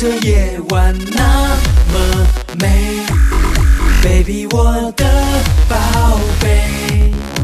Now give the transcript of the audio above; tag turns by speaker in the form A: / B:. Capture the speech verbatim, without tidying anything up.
A: 这夜晚那么美 ，baby 我的宝贝。